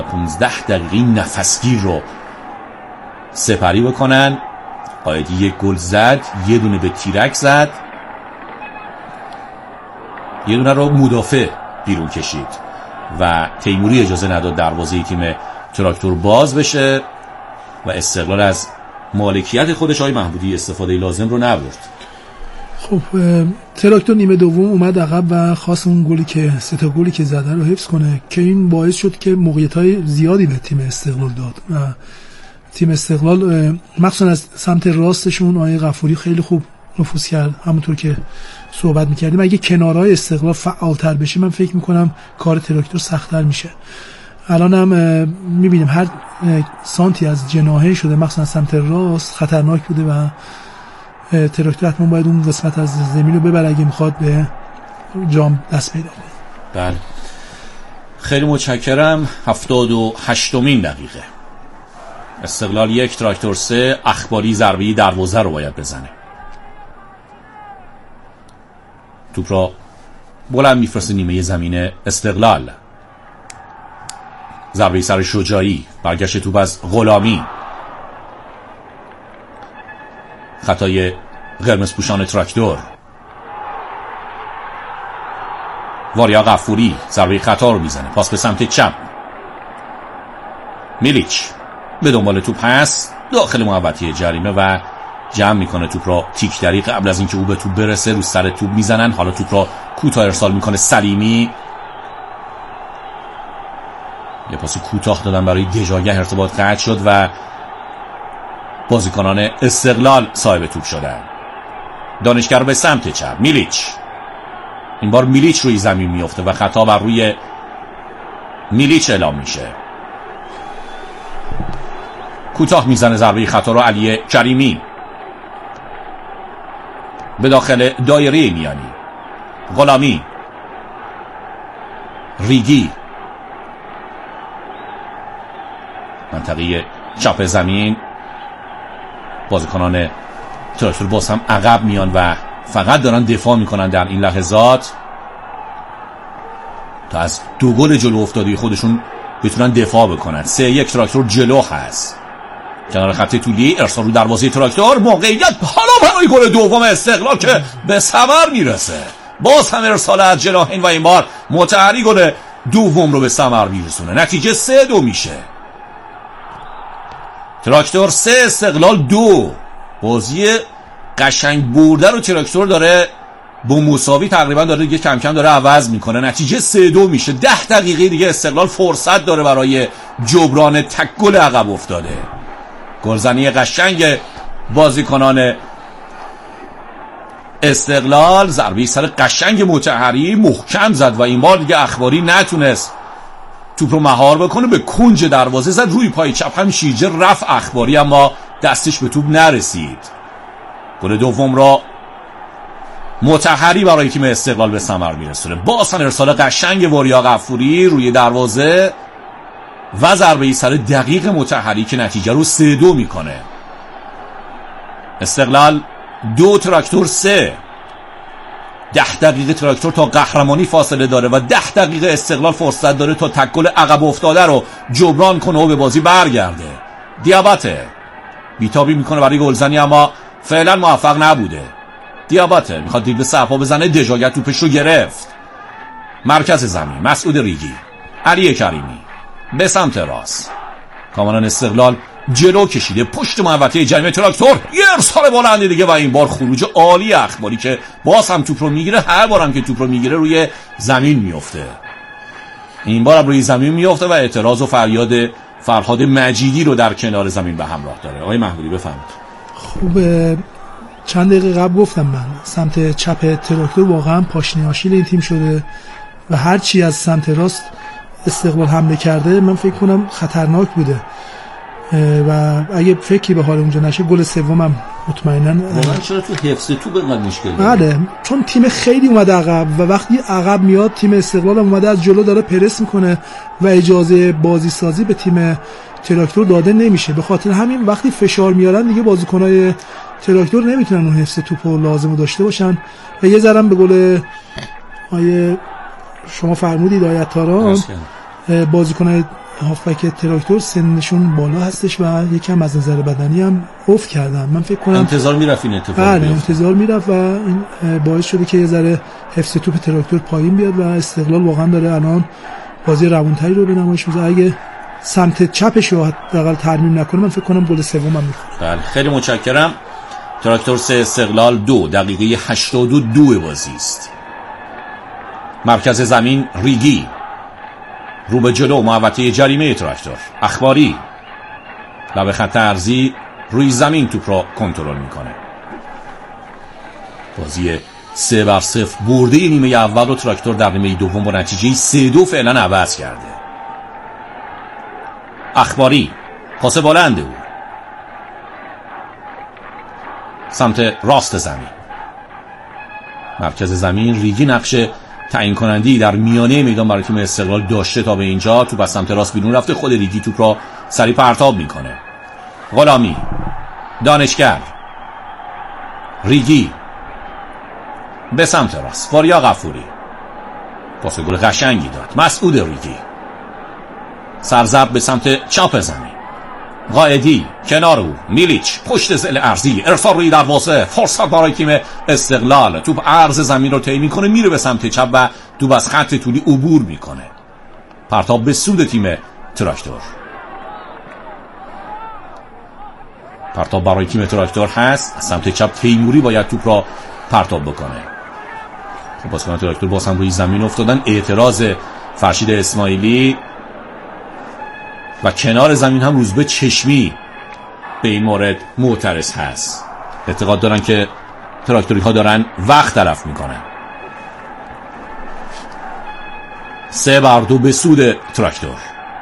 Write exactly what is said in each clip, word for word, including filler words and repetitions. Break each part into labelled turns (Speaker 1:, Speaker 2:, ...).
Speaker 1: پانزده دقیقه نفسگیر رو سپری بکنن. قائدی یک گل زد، یه دونه به تیرک زد، یه دونه رو مدافع بیرون کشید و تیموری اجازه نداد دروازه تیم تراکتور باز بشه و استقلال از مالکیت خودش های محمودی استفاده لازم رو نبرد.
Speaker 2: خب تراکتور نیمه دوم اومد عقب و خواست اون گلی که سه تا گلی که زده رو حفظ کنه که این باعث شد که موقعیت‌های زیادی به تیم استقلال داد و تیم استقلال مخصوصا از سمت راستشون آقای غفوری خیلی خوب نفوذ کرد. همونطور که صحبت می‌کردیم اگه کنارهای استقلال فعال‌تر بشه من فکر می‌کنم کار تراکتور سخت‌تر میشه. الان هم می‌بینیم هر سانتی از جناحه شده مخصوصا سمت راست خطرناک بوده و تراکتور حتما باید اون قسمت از زمین رو ببره اگه میخواد به جام دست پیدا کنه.
Speaker 1: بله خیلی متشکرم. هفتاد و هشتمین دقیقه استقلال یک تراکتور سه. اخباری ضربه‌ای دروازه رو باید بزنه. توپ را بلند میفرسته نیمه زمین استقلال. ضربه‌ای سر شجاعی، برگشت توپ از غلامی. خطای قرمز پوشان تراکتور. واریا غفوری ضربه خطا رو میزنه، پاس به سمت چپ. میلیچ به دنبال توپ هست داخل محوطه جریمه و جمع میکنه توپ را. تیک دری قبل از اینکه او به توپ برسه رو سر توپ میزنن. حالا توپ را کوتاه ارسال میکنه سلیمی. یه پاس کوتاه دادن برای دژاگه، ارتباط قطع شد و بازیکنان استقلال صاحب توپ شدن. دانشگر به سمت چپ. میلیچ، این بار میلیچ روی زمین میفته و خطا بر روی میلیچ اعلام میشه. کوتاه میزنه ضربه خطا رو علی کریمی به داخل دایره میانی. غلامی، ریگی، منطقه چپ زمین. بازیکنان تراکتور باز هم عقب میان و فقط دارن دفاع میکنن در این لحظات تا از دو گل جلو افتادی خودشون بتونن دفاع بکنن. سه یک تراکتور جلو هست. کنار خط طولی ارسال رو دروازه تراکتور. موقعیت حالا برای گل دوم استقلال که به ثمر میرسه. باز هم ارسال از جناحین و این بار مطهری گل دوم رو به ثمر میرسونه. نتیجه سه دو میشه. تراکتور سه استقلال دو. بازی قشنگ برده رو تراکتور داره با مساوی تقریبا داره دیگه کم کم داره عوض میکنه. نتیجه سه دو میشه. ده دقیقه دیگه استقلال فرصت داره برای جبران تک گل عقب افتاده. گلزنی قشنگ بازیکنان استقلال. ضربه سر قشنگ مطهری محکم زد و این بار دیگه اخباری نتونست توپ رو مهار بکنه. به کنج دروازه زد روی پای چپ هم شیرجه رفت اخباری اما دستش به توپ نرسید. گل دوم را مطهری برای تیم استقلال به ثمر میرسونه. باز هم ارسال قشنگ واریا غفوری روی دروازه و ضربه سر دقیق مطهری که نتیجه رو سه دو میکنه. استقلال دو تراکتور سه. ده دقیقه تراکتور تا قهرمانی فاصله داره و ده دقیقه استقلال فرصت داره تا تک گل عقب افتاده رو جبران کنه و به بازی برگرده. دیاباته بیتابی میکنه برای گلزنی اما فعلا موفق نبوده. دیاباته میخواد دید به سرپا بزنه. دژاگت توپش رو گرفت. مرکز زمین مسعود ریگی، علی کریمی به سمت راست. کامران استقلال جلو کشیده پشت محوطه جریمه. تراکتور یه ارسال بلندی دیگه و این بار خروج عالی اخباری که باز هم توپ رو میگیره. هر بارم که توپ رو میگیره روی زمین میفته. این بار هم روی زمین میفته و اعتراض و فریاد فرهاد مجیدی رو در کنار زمین به همراه داره. آقای محمودی بفرمایید.
Speaker 2: خوبه. چند دقیقه قبل گفتم من سمت چپ تراکتور واقعا پاشنه آشیل این تیم شده و هر چی از سمت راست استقلال حمله کرده من فکر کنم خطرناک بوده و اگه فکری به حال اونجا نشه گل سومم مطمئنا
Speaker 1: واقعا چرا تو حفظ توپ اینقدر مشکل داره؟
Speaker 2: بله چون تیم خیلی اومده عقب و وقتی عقب میاد تیم استقلال اومده از جلو داره پرس میکنه و اجازه بازی سازی به تیم تراکتور داده نمیشه. به خاطر همین وقتی فشار میارن دیگه بازیکنای تراکتور نمیتونن اون حفظ توپو لازمو داشته باشن و یه ذره به قول آیه شما فرمودید آیه تاران بازیکنای هافبک تراکتور سنشون بالا هستش و یکم از نظر بدنی هم افت کردن. من فکر کنم
Speaker 1: انتظار میرفت این اتفاق
Speaker 2: بله انتظار میرفت و این باعث شده که یه ذره حفظ توپ تراکتور پایین بیاد و استقلال واقعا داره الان بازی روانتری رو به نمایش میذاره. اگه سمت چپش رو حداقل ترمیم نکنه من فکر کنم گل سوم هم میخوره.
Speaker 1: بله خیلی متشکرم. تراکتور سه استقلال دو، دقیقه هشتاد و دو بازی است. مرکز زمین ریگی رو به جلو، محوطه جریمه تراکتور. اخباری لب خط ارضی روی زمین توپ را کنترل میکنه. بازی سه بر صفر برده نیمه اول و تراکتور در نیمه دوم با نتیجه سه دو فعلا عوض کرده. اخباری پاس بلند او سمت راست زمین. مرکز زمین ریگی نقش تعیین کننده‌ای در میانه میدان برای تیم استقلال داشته تا به اینجا. توپ از سمت راست بیرون رفته، خود ریگی توپ را سریع پرتاب میکنه. غلامی، دانشگر، ریگی به سمت راست، واریا غفوری پاس گل قشنگی داد. مسعود ریگی سرزب به سمت چپ زمین. قائدی کنار او، میلیچ پشت ضلع ارضی، ارسال روی دروازه، فرصت برای تیم استقلال. توپ عرض زمین رو طی میکنه، میره به سمت چپ و توپ از خط طولی عبور میکنه. پرتاب به سود تیم تراکتور. پرتاب برای تیم تراکتور هست. از سمت چپ تیموری باید توپ را پرتاب بکنه. خب بازیکن تراکتور باز هم روی زمین افتادن. اعتراض فرشید اسماعیلی و کنار زمین هم روزبه چشمی به این مورد معترض هست. اعتقاد دارن که تراکتوری ها دارن وقت تلف میکنن. سه بر دو به سود تراکتور.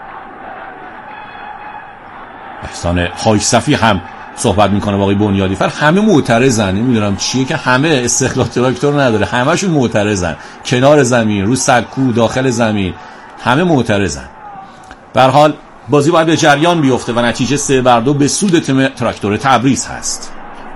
Speaker 1: احسان هایصفی هم صحبت میکنه با آقای بنیادی فر. همه معترضن، نمیدونم چیه که همه استقلال تراکتور نداره، همه‌شون معترضن. کنار زمین، رو سکو، داخل زمین، همه معترضن. به هر حال بازی باید به جریان بیفته و نتیجه سه بر دو به سود تیم تراکتور تبریز هست.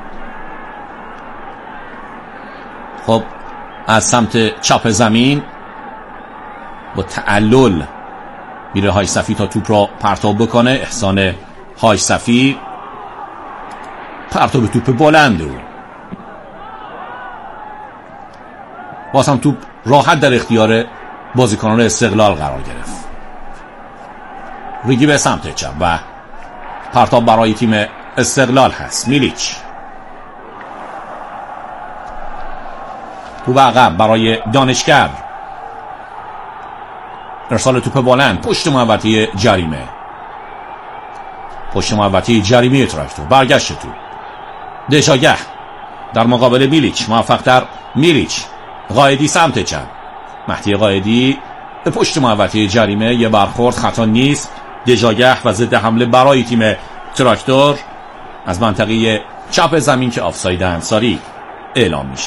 Speaker 1: خب از سمت چپ زمین با تعلل میره هایصفی تا توپ را پرتاب بکنه. احسان هایصفی پرتاب توپ بلند او. باز هم توپ راحت در اختیار بازیکنان استقلال قرار گرفت. ریگی به سمت چپ و پرتاب برای تیم استقلال هست. میلیچ توپ عقب برای دانشگر. ارسال توپ بلند پشت محوطه جریمه. پشت محوطه جریمه تراکتور. برگشت توپ. دژاگه در مقابل میلیچ، موفق در میلیچ. قائدی سمت چپ. مهدی قائدی به پشت محوطه جریمه. یه برخورد خطا نیست. دژاگه و ضد حمله برای تیم تراکتور از منطقه چپ زمین که آفساید انصاری اعلام میشه.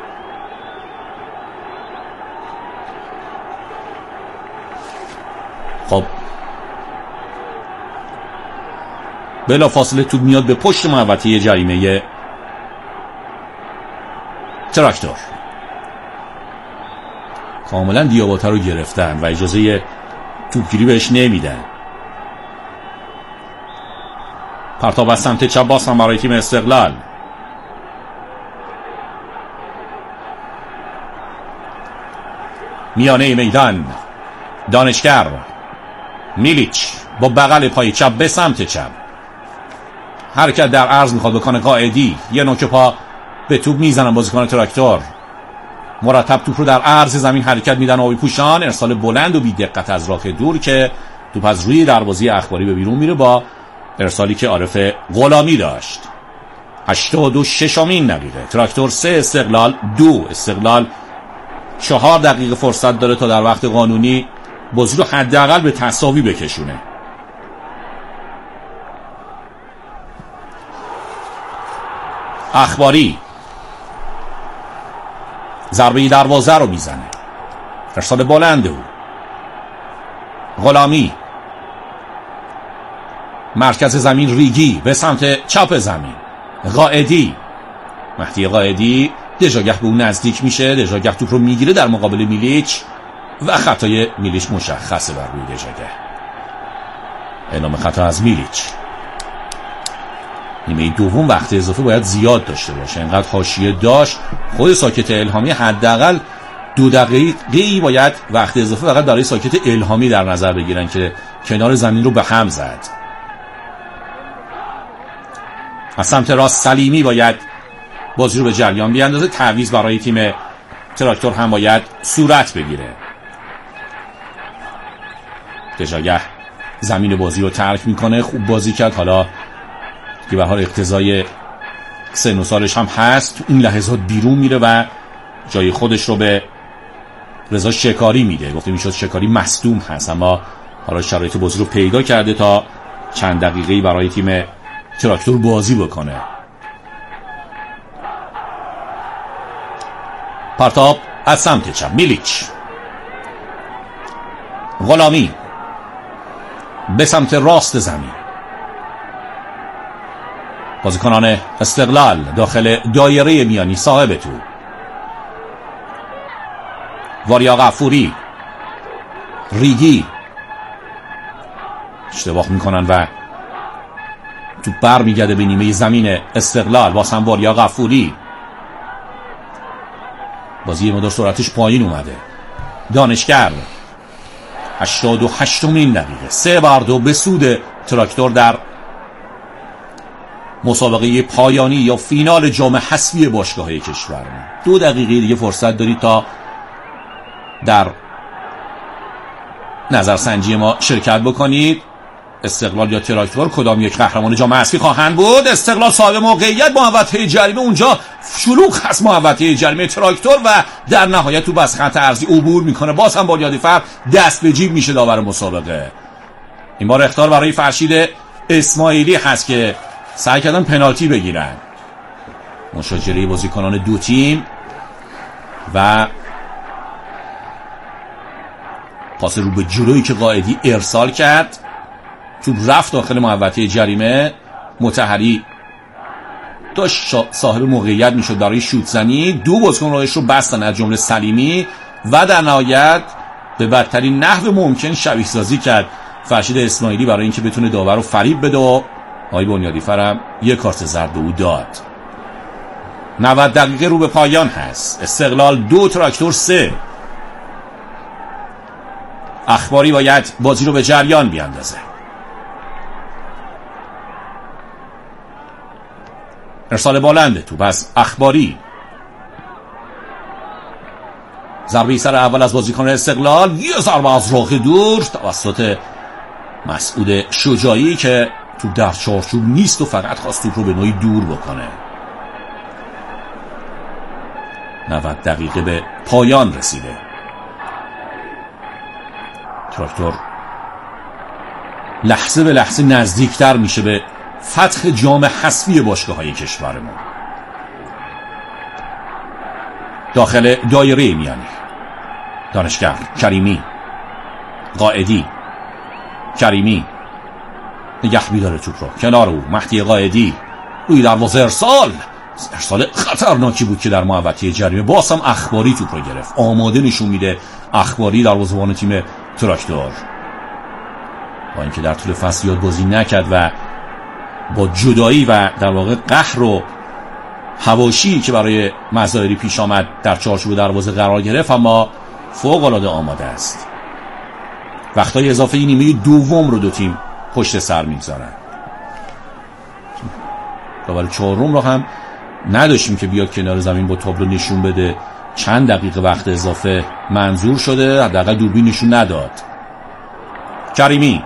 Speaker 1: خب بلا فاصله توپ میاد به پشت محوطه جریمه تراکتور. کاملا دیاباتا رو گرفتن و اجازه توپگیری بهش نمیدن. پرتاب از سمت چپ باز هم برای تیم استقلال. میانه میدان دانشگر، میلیچ با بغل پای چپ به سمت چپ. حرکت در عرض میخواد بکنه قائدی. یه نوک پا به توپ میزنن بازیکن تراکتور. مرتب توپ رو در عرض زمین حرکت میدن آبی پوشان. ارسال بلند و بی دقت از راه دور که توپ از روی دروازه اخباری به بیرون میره با ارسالی که عارف غلامی داشت. هشتاد و ششمین دقیقه. تراکتور سه استقلال دو. استقلال چهار دقیقه فرصت داره تا در وقت قانونی بازی رو حداقل به تساوی بکشونه. اخباری ضربه دروازه رو میزنه. ارسال بلند او. غلامی مرکز زمین ریگی به سمت چپ زمین. قائدی مهدی قائدی دژاگه به اون نزدیک میشه. دژاگه توپ رو میگیره در مقابل میلیچ و خطای میلیچ مشخصه بر روی دژاگه. اعلام خطا از میلیچ. نیمه دوم وقت اضافه باید زیاد داشته باشه، اینقدر حاشیه داشت. خود ساکت الهامی حداقل دو دقیقه‌ای باید وقت اضافه فقط برای ساکت الهامی در نظر بگیرن که کنار زمین رو به هم زد. از سمت راست سلیمی باید بازی رو به جریان بیاندازه. تعویض برای تیم تراکتور هم باید صورت بگیره. دژاگه زمین بازی رو ترک میکنه. خوب بازی کرد، حالا که به حال اقتضای سن و سالش هم هست، تو این لحظات بیرون میره و جای خودش رو به رضا شکاری میده. گفته میشد شکاری مصدوم هست، اما حالا شرایط بازی رو پیدا کرده تا چند دقیقه‌ای برای تیم تراکتور بازی بکنه. پرتاب از سمت چپ، میلیچ، غلامی به سمت راست زمین. بازیکنان استقلال داخل دایره میانی صاحب تو. واریا غفوری، ریگی اشتباه میکنن و تو بر میگرده به نیمه زمین استقلال. باز هم واریا غفوری، بازی مدار سرعتش پایین اومده. دانشگر، هشتاد و هشتمین دقیقه، سه بر دو به سود تراکتور در مسابقه پایانی یا فینال جام حذفی باشگاه‌های کشور. دو دقیقه دیگه فرصت دارید تا در نظرسنجی ما شرکت بکنید. استقلال یا تراکتور کدام یک قهرمان جام حذفی خواهند بود؟ استقلال صاحب موقعیت، محوطه جریمه اونجا شلوغ هست، محوطه جریمه تراکتور، و در نهایت تو بس خط ارضی عبور میکنه. باز هم بنیادی فر دست به جیب میشه داور مسابقه. این بار اخطار برای فرشید اسماعیلی هست که سعی کردن پنالتی بگیرن. مشاجره بازیکنان دو تیم و پاس رو به جلویی که قائدی ارسال کرد، توپ رفت داخل محوطه جریمه. مطهری داشت صاحب موقعیت میشد برای شوت زنی، دو بازیکن راهش رو بستن از جمله سلیمی و در نهایت به بدترین نحو ممکن شبیه سازی کرد فرشید اسماعیلی برای اینکه بتونه داور رو فریب بده و آقای بنیادی فرم یک کارت زرد به او داد. نود دقیقه رو به پایان هست. استقلال دو، تراکتور سه. اخباری باید بازی رو به جریان بیاندازه. ارسال بالنده تو بس اخباری. ضربه سر اول از بازیکن استقلال، یه ضربه از راه دور توسط مسعود شجاعی که تو در چارچوب نیست و فقط خواست توپ رو به نوعی دور بکنه. نود دقیقه به پایان رسیده. تراکتور لحظه به لحظه نزدیکتر میشه به فتح جام حذفی باشگاه‌های کشورمون. داخل دایره میانی دانشگر، کریمی، قائدی، کریمی نگه می‌داره توپ رو کنار او. مهدی قائدی روی دروازه ارسال ارسال خطرناکی بود که در محوطه جریمه. باز هم اخباری توپ رو گرفت، آماده نشون میده اخباری دروازه‌بان تیم تراکتور، با اینکه در طول فصل یاد بازی نکرد و با جدایی و در واقع قهر و حواشی که برای مظاهری پیش آمد در چارچوب دروازه قرار گرفت، اما فوق العاده آماده است. وقتای اضافه نیمه دوم رو دو تیم پشت سر میگذارن. داور چهارم رو هم نداشتیم که بیاد کنار زمین با تابلو نشون بده چند دقیقه وقت اضافه منظور شده، حداقل دوربین نشون نداد. کریمی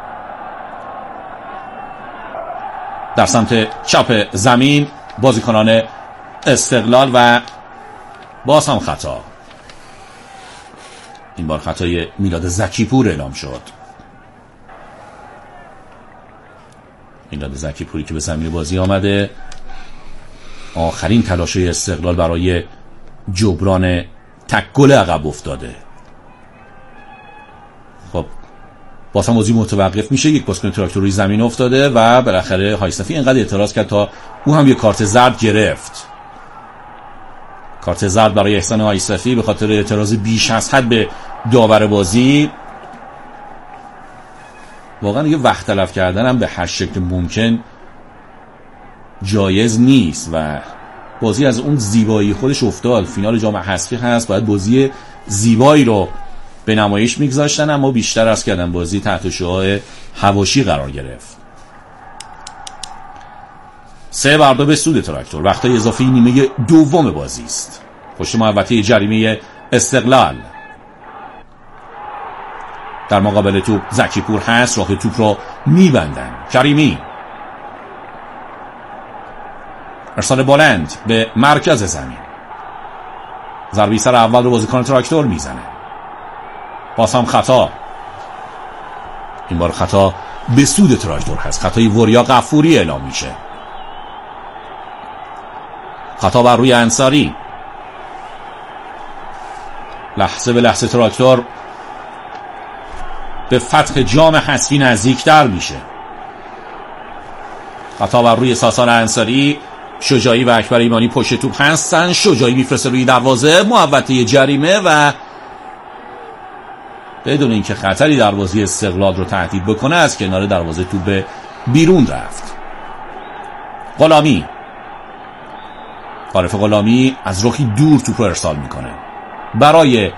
Speaker 1: در سمت چپ زمین، بازیکنان استقلال و باز هم خطا. این بار خطای میلاد زکیپور اعلام شد. میلاد زکیپوری که به زمین بازی آمده، آخرین تلاش استقلال برای جبران تک گل عقب افتاده. خب باز هم بازی متوقف میشه. یک بازیکن تراکتور روی زمین افتاده و بالاخره هایصفی اینقدر اعتراض کرد تا او هم یک کارت زرد گرفت. کارت زرد برای احسان هایصفی به خاطر اعتراض بیش از حد به داور بازی. واقعا دیگه وقت تلف کردن هم به هر شکل ممکن جایز نیست و بازی از اون زیبایی خودش افتاد. فینال جام حذفی هست، باید بازی زیبایی رو به نمایش میگذاشتن، اما بیشتر از کردن بازی تحت شعاع حواشی قرار گرفت. سه بر دو به سود تراکتور. وقتای اضافی نیمه دوم بازی است. پشت محوطه جریمه استقلال. در مقابل توپ زکی پور هست، راه توپ رو میبندن. کریمی ارسال بلند به مرکز زمین. ضربه سر اول رو بازیکن تراکتور میزنه. باز هم خطا. این بار خطا به سود تراکتور هست. خطای وریا غفوری اعلام میشه. خطا بر روی انصاری. لحظه به لحظه تراکتور به فتح جام حذفی نزدیکتر میشه. خطا بر روی ساسان انصاری. شجاعی و اکبر ایمانی پشت توپ هستن. شجاعی میفرسته روی دروازه محوطه جریمه و بدون اینکه خطری دروازه استقلال رو تهدید بکنه از کنار دروازه توپ به بیرون رفت. غلامی عارف غلامی از رخی دور توپ رو ارسال میکنه برای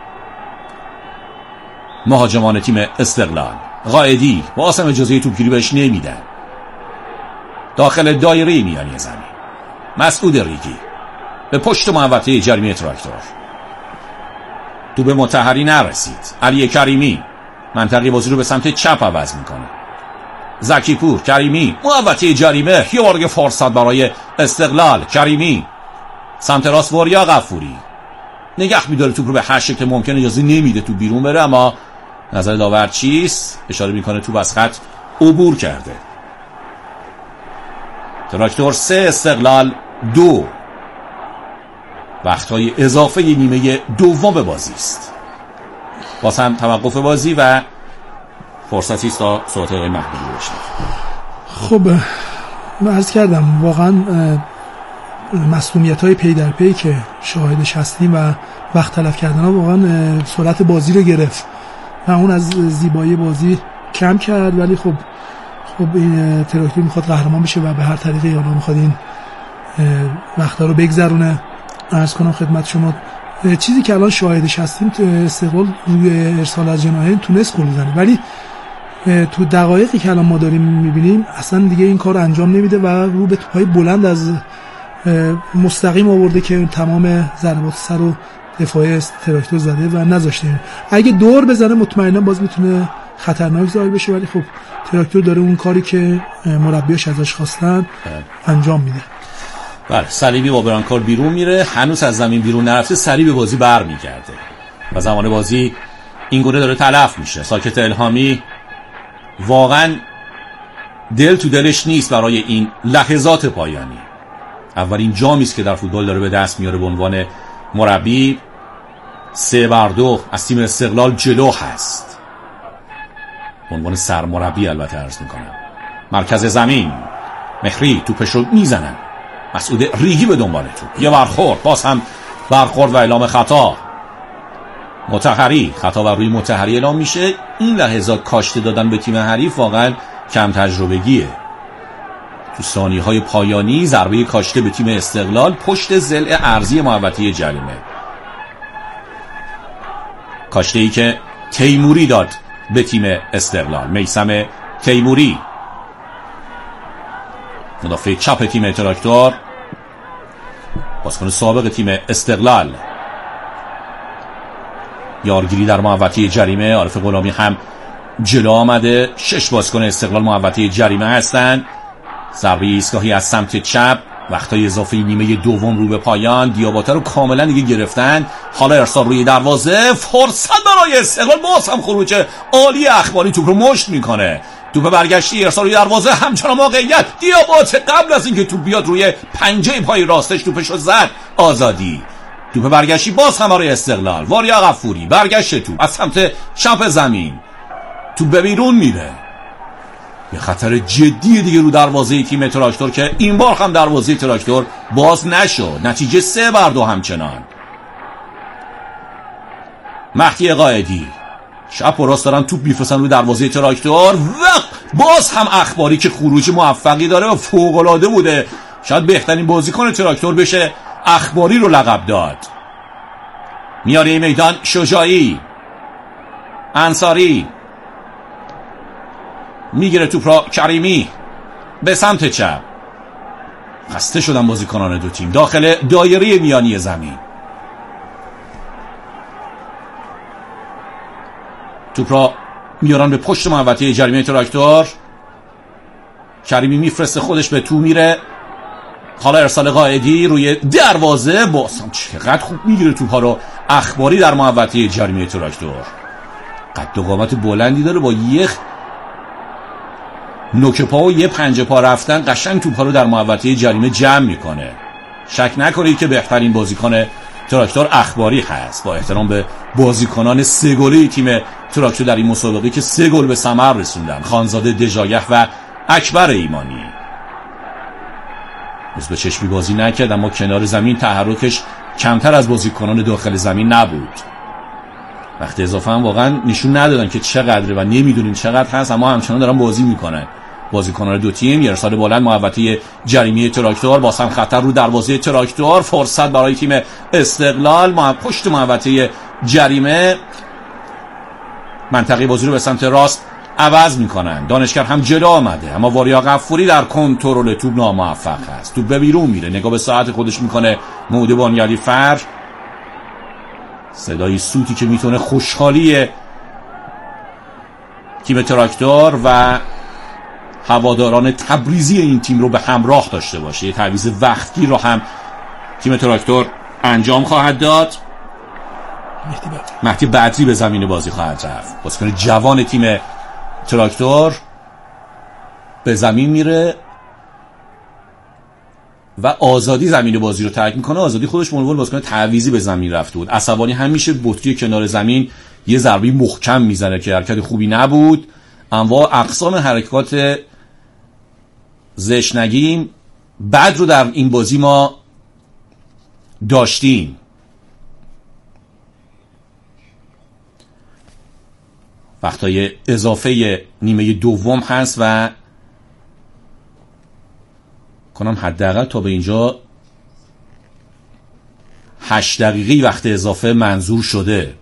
Speaker 1: مهاجمان تیم استقلال. قائدی با آسم اجازه توپگیری بهش نمیدن. داخل دایره میانی زمین مسعود ریگی به پشت محوطه جریمه تراکتور. توپ مطهری نرسید. علی کریمی منطقه بازی رو به سمت چپ عوض میکنه. زکی پور. کریمی محوطه جریمه. یه بار فرصت برای استقلال. کریمی سمت راست وریا غفوری نگه میداره توپ رو به هر شکل ممکن، اجازه نمیده تو بیرون بره، اما نظر داور چیست؟ اشاره میکنه توپ از خط عبور کرده. تراکتور سه استقلال دو. وقتهای اضافه نیمه دوم بازی است. باز هم توقف بازی و فرصتی است تا صحبت آقای محمودی بشنویم.
Speaker 2: خب من عرض کردم واقعا مسئولیت‌های پی در پی که شاهدش هستیم و وقت تلف کردن ها واقعا سرعت بازی رو گرفت و اون از زیبایی بازی کم کرد. ولی خب خب این تراکتور میخواد قهرمان بشه و به هر طریقی حالا میخواد این وقتا رو بگذرونه. عرض کنم خدمت شما چیزی که الان شاهدش هستیم، استقلال روی ارسال از جناحین تونست گل بزنه، ولی تو دقایقی که الان ما داریم میبینیم اصلا دیگه این کار انجام نمیده و رو به توپای بلند از مستقیم آورده که تمام ضربات سر و دفاعی تراکتور زده و نذاشته. اگه دور بزنه مطمئنا باز میتونه خطرناک ظاهر بشه، ولی خب تراکتور داره اون کاری که مربیاش ازش خواستن انجام میده.
Speaker 1: بله، صلیبی با برانکار بیرون میره، هنوز از زمین بیرون نرفته، سریع به بازی برمیگرده و زمان بازی این گونه داره تلف میشه. ساکت الهامی واقعا دل تو دلش نیست برای این لحظات پایانی. اولین جامی است که در فوتبال داره به دست میاره به عنوان مربی. سه بر دو از تیم استقلال جلو هست به عنوان سرمربی، البته عرض میکنم. مرکز زمین مهری توپش رو میزنن، مسعود ریگی به دنبال توپ، یه برخورد، باز هم برخورد و اعلام خطا. مطهری، خطا بر روی مطهری اعلام میشه. این لحظات کاشته دادن به تیم حریف واقعا کم تجربگیه. تو ثانیه‌های پایانی ضربه کاشته به تیم استقلال پشت ضلع ارضی محوطه جریمه، کاشته‌ای که تیموری داد به تیم استقلال. میثم تیموری مدافع چپ تیم تراکتور، بازیکن سابق تیم استقلال. یارگیری در محوطه جریمه، عارف غلامی هم جلو آمده. شش بازیکن استقلال محوطه جریمه هستند. ضربه ایستگاهی از سمت چپ، وقتای اضافه نیمه دوم رو به پایان. دیاباته رو کاملا دیگه گرفتن. حالا ارسال روی دروازه، فرصت برای استقلال، باز هم خروج عالی اخباری، توپ رو مشت میکنه. توپ برگشتی، ارسال روی دروازه، همچنان موقعیت. دیاباته قبل از اینکه توپ بیاد روی پنجه پای راستش توپش رو زد. آزادی. توپ برگشتی باز هم برای استقلال. واریا غفوری برگشت توپ از سمت چپ زمین، توپ به بیرون میره. یه خطر جدی دیگه رو دروازه تیم تراکتور که این بار هم دروازه تراکتور باز نشد. نتیجه سه بر دو همچنان. مهدی قائدی شب و راست دارن توپ میفرستن روی دروازه تراکتور و باز هم اخباری که خروج موفقی داره و فوق‌العاده بوده. شاید بهترین بازیکن تراکتور بشه اخباری رو لقب داد. میاره این میدان شجاعی، انصاری میگیره توپ را، کریمی به سمت چپ. خسته شدن بازیکنان دو تیم داخل دایره میانی زمین. توپ را میارن به پشت محوطه جریمه تراکتور. کریمی میفرسته خودش به تو میره. حالا ارسال قائدی روی دروازه. باسم چقدر خوب میگیره توپا رو اخباری در محوطه جریمه تراکتور. قد و قامت بلندی داره، با یک نوک پا و یه پنجه پا رفتن قشنگ توپا رو در محوطه جریمه جمع میکنه. شک نکنید که بهترین بازیکن تراکتور اخباری هست، با احترام به بازیکنان سه گله تیم تراکتور در این مسابقه که سه گل به ثمر رسوندن، خانزاده دژایح و اکبر ایمانی. روز به چشمی بازی نکرد، اما کنار زمین تحرکش کمتر از بازیکنان داخل زمین نبود. وقت اضافه هم واقعا نشون ندادن که چقدره و نمیدونیم چقدر هست، اما همچنان دارن بازی میکنن بازیکنان دو تیم. یه ارسال بلند محوطه جریمه تراکتور، باز هم خطر رو دروازه تراکتور، فرصت برای تیم استقلال. ما پشت محوطه جریمه منطقه بازی رو به سمت راست عوض میکنن. دانشگر هم جلو آمده، اما واریا غفوری در کنترل توپ ناموفق هست. توپ به بیرون میره، نگاه به ساعت خودش میکنه. محمود بانیعلی فر، صدای سوتی که میتونه خوشحالی تیم تراکتور و هواداران تبریزی این تیم رو به همراه داشته باشه. یه تعویض وقتگیر رو هم تیم تراکتور انجام خواهد داد. مهدی بدری به زمین بازی خواهد رفت. بازیکن جوان تیم تراکتور به زمین میره و آزادی زمین بازی رو ترک میکنه. آزادی خودش به عنوان بازیکن تعویضی به زمین رفته بود. عصبانی همیشه بطری کنار زمین یه ضربه محکم میزنه که حرکت خوبی نبود. انواع اقسام حرکات زشنگیم بعد رو در این بازی ما داشتیم. وقتای اضافه نیمه دوم هست و کنم حداقل تا به اینجا هشت دقیقه وقت اضافه منظور شده.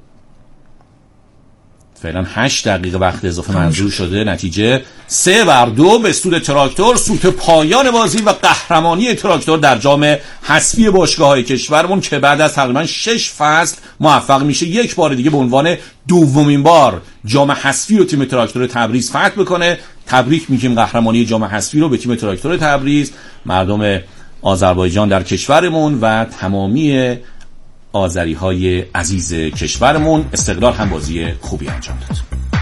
Speaker 1: فعلا هشت دقیقه وقت اضافه منظور شده. نتیجه سه بر دو به سود تراکتور. سود پایان بازی و قهرمانی تراکتور در جام حذفی باشگاه‌های کشورمون که بعد از تقریبا شش فصل موفق میشه یک بار دیگه به عنوان دومین بار جام حذفی رو تیم تراکتور تبریز فتح بکنه. تبریک میگیم قهرمانی جام حذفی رو به تیم تراکتور تبریز، مردم آذربایجان در کشورمون و تمامی آذری های عزیز کشورمون. استقلال هم بازی خوبی انجام داد.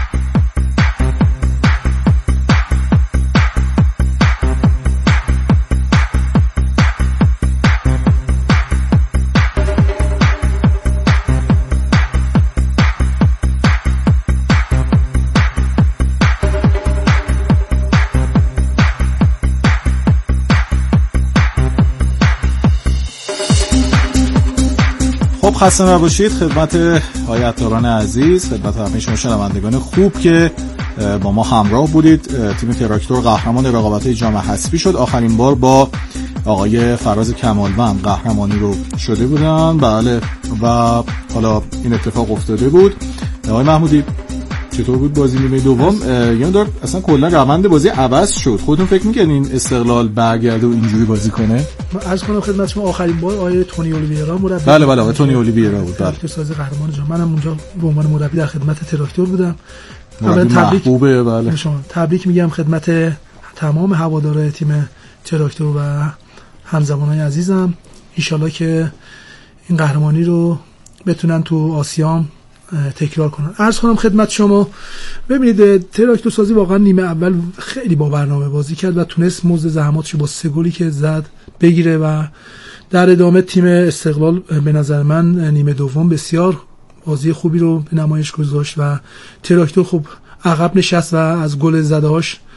Speaker 3: خسته نباشید خدمت آقای عطاران عزیز، خدمت همه شما شنوندگان خوب که با ما همراه بودید. تیم تراکتور قهرمان رقابت‌های جام حذفی شد. آخرین بار با آقای فراز کمالوند قهرمانی رو شده بودن. بله، و حالا این اتفاق افتاده بود. آقای محمودی چطور بود بازی نیمه دوم؟ یعنی دار اصلا کلا روند بازی عوض شد. خودتون فکر می‌کنین استقلال برگرده و اینجوری بازی کنه؟
Speaker 2: من عرض کنم خدمت شما آخرین بار آقای تونی اولیویرا مربی.
Speaker 3: بله بله آقای تونی اولیویرا بود. بله.
Speaker 2: تراکتور قهرمان جام. منم اونجا به عنوان مربی در خدمت تراکتور بودم.
Speaker 3: مربی محبوبه. بله.
Speaker 2: شما تبریک میگم خدمت تمام هوادارهای تیم تراکتور و همزبانای عزیزم. ان شاءالله که این قهرمانی رو بتونن تو آسیام تکرار کنن. عرض کنم خدمت شما، ببینید تراکتور سازی واقعا نیمه اول خیلی با برنامه بازی کرد و تونست مزد زحماتش با سه گلی که زد بگیره و در ادامه تیم استقلال به نظر من نیمه دوم بسیار بازی خوبی رو به نمایش گذاشت و تراکتور خوب عقب نشست و از گل زده‌هاش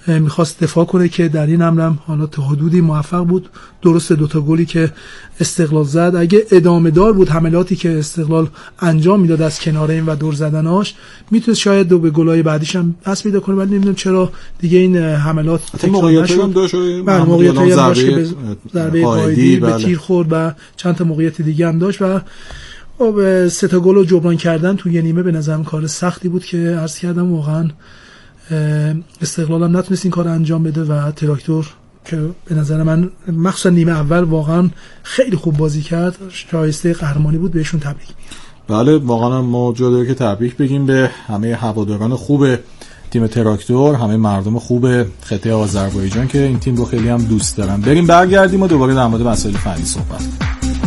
Speaker 2: میخواست دفاع کنه که در این امرم حالا تا حدودی موفق بود. درست دوتا گلی که استقلال زد اگه ادامه دار بود حملاتی که استقلال انجام میداد از کناره این و دور زدناش میتونست شاید دو به گلای بعدیش هم دست پیدا کنه، ولی نمیدونم چرا دیگه این حملات
Speaker 3: تکرار نشد.
Speaker 2: بله موقعیتی هم داشت که ضربه قائدی به تیر خورد و چند تا موقعیت دیگه هم داشت و خب سه تا گل رو جبران کردن تو یه نیمه به نظرم کار سختی بود که عرض کردم واقعا استقلال هم نتونست این کار انجام بده و تراکتور که به نظر من مخصوصا نیمه اول واقعا خیلی خوب بازی کرد، شایسته قهرمانی بود، بهشون تبریک میگم.
Speaker 3: بله واقعا ما جا داره که تبریک بگیم به همه هواداران خوب تیم تراکتور، همه مردم خوب خطه آذربایجان که این تیم رو خیلی هم دوست دارن. بریم برگردیم و دوباره در مورد مسائل فنی صحبت کنیم.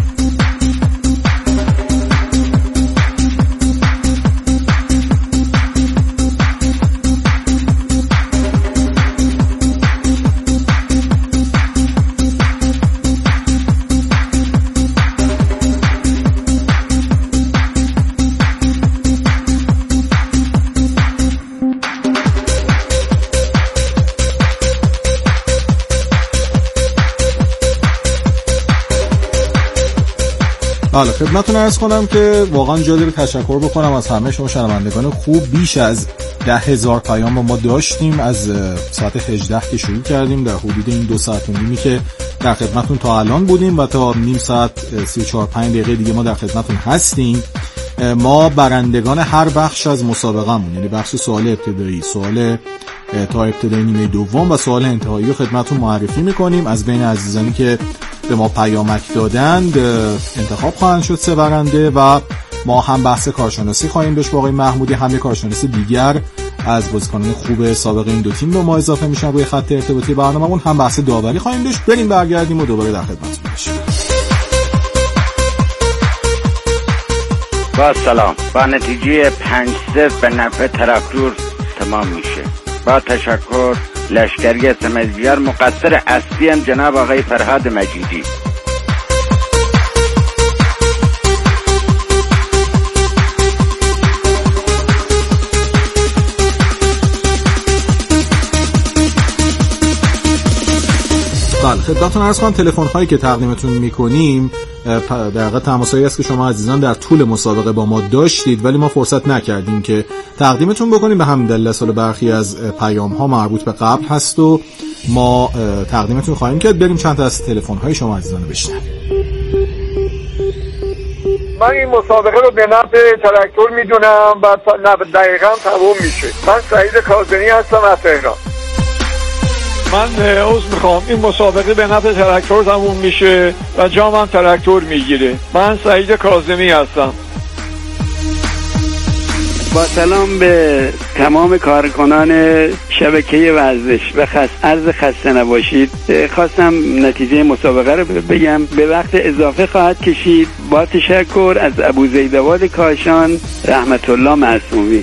Speaker 3: حالا خدمتتون عرض کنم که واقعا جا داره تشکر بکنم از همه شما شنوندگان خوب. بیش از ده هزار پیام ما داشتیم از ساعت هجده که شروع کردیم، در حدود این دو ساعت و نیمی که در خدمتتون تا الان بودیم و تا نیم ساعت سی و چهار پنج دقیقه دیگه ما در خدمتتون هستیم. ما برندگان هر بخش از مسابقه‌مون، یعنی بخش سوال ابتدایی، سوال تا ابتدای نیمه دوم و سوال انتهایی رو خدمتتون معرفی میکنیم. از بین عزیزانی که به ما پیامک دادند انتخاب خواهند شد سه برنده و ما هم بحث کارشناسی خواهیم داشت با آقای محمودی، هم کارشناسی دیگر از بازیکنان خوب سابق این دو تیم به ما اضافه میشن روی خط ارتباطی برنامه‌مون، هم بحث داوری خواهیم داشت. بریم برگردیم و دوباره در خدمتتون باشیم.
Speaker 4: با سلام. با نتیجه پنج صفر به نفع تراکتور تمام میشه. با تشکر. لشکری سمزیار، مقصر اصلی هم جناب آقای فرهاد مجیدی.
Speaker 3: بله خدمتتون عرض کنم تلفن هایی که تقدیمتون میکنیم در واقع تماسایی است که شما عزیزان در طول مسابقه با ما داشتید ولی ما فرصت نکردیم که تقدیمتون بکنیم، به همین دلیل اصل برخی از پیام ها مربوط به قبل هست و ما تقدیمتون خواهیم کرد. بریم چند تا از تلفن های شما عزیزان رو بشنویم.
Speaker 5: من این مسابقه رو به نفع تراکتور میدونم و دقیقاً تموم میشه. من سعید کاظمی هستم از تهران.
Speaker 6: من عذر میخوام، این مسابقه به نفع تراکتور تموم میشه و جام هم تراکتور میگیره. من سعید کاظمی هستم.
Speaker 7: با سلام به تمام کارکنان شبکه ورزش و خاص عرض خسته نباشید. خواستم نتیجه مسابقه رو بگم، به وقت اضافه خواهد کشید. با تشکر از ابوزیدآباد کاشان، رحمت الله معصومی.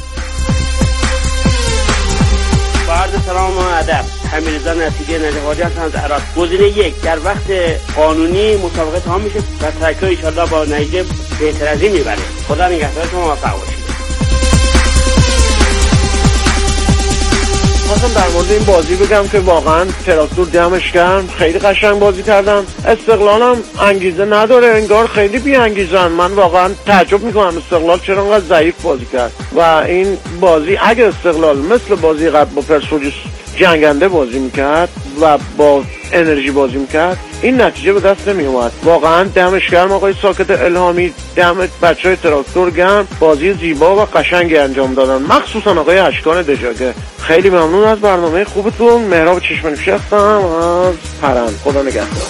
Speaker 8: با عرض سلام و ادب، حمیدرضا نصیری نجوادی هستم از عراق. گزینه یک، در وقت قانونی مسابقه تمام میشه و تراکتور ان شاءالله با نتیجه بهتر از این میبره. خدا نگهدارتون، موفق باشید.
Speaker 6: خواستم در مورد این بازی بگم که واقعا تراکتور دمش گرم، خیلی قشنگ بازی کردن. استقلالم انگیزه نداره، انگار خیلی بی انگیزن. من واقعا تعجب میکنم استقلال چرا انقدر ضعیف بازی کرد و این بازی اگه استقلال مثل بازی قبل با پرسپولیس جنگنده بازی میکرد و با انرژی بازی میکرد این نتیجه به دست نمی اومد. واقعا دمش گرم آقای ساکت الهامی، دم بچهای تراکتور گرم، بازی زیبا و قشنگی انجام دادن، مخصوصا آقای اشکان دژاگه. خیلی ممنون از برنامه خوبتون. مهراب چشمنوشی هستم از پرند. خدا نگهدار.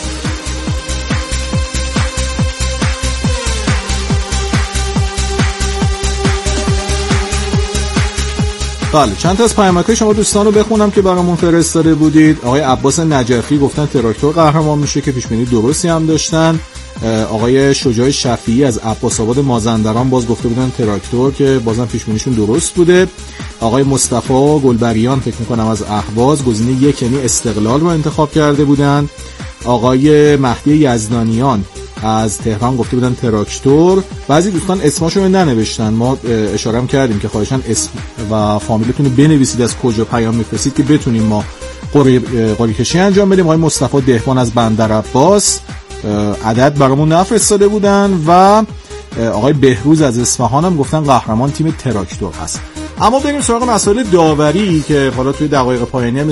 Speaker 3: بله چند تا از پیامک‌های شما دوستان رو بخونم که برامون فرستاده بودید. آقای عباس نجفی گفتن تراکتور قهرمان میشه که پیش‌بینی درستی هم داشتن. آقای شجاع شفیعی از عباس آباد مازندران باز گفته بودن تراکتور که بازم پیش‌بینیشون درست بوده. آقای مصطفی گلبریان فکر می‌کنم از اهواز گزینه یک یعنی استقلال رو انتخاب کرده بودن. آقای مهدی یزدانیان از تهران گفته بودن تراکتور. بعضی دوستان اسماشون ننوشتن، ما اشاره هم کردیم که خواهشاً اسم و فامیلتون رو بنویسید از کجا پیام میفرستید که بتونیم ما قرعه کشی انجام بدیم. آقای مصطفی دهقان از بندرعباس عدد برامون نفرستاده بودن و آقای بهروز از اصفهان هم گفتن قهرمان تیم تراکتور هست. اما بریم سراغ مسائل داوری که حالا توی دقایق پایانی هم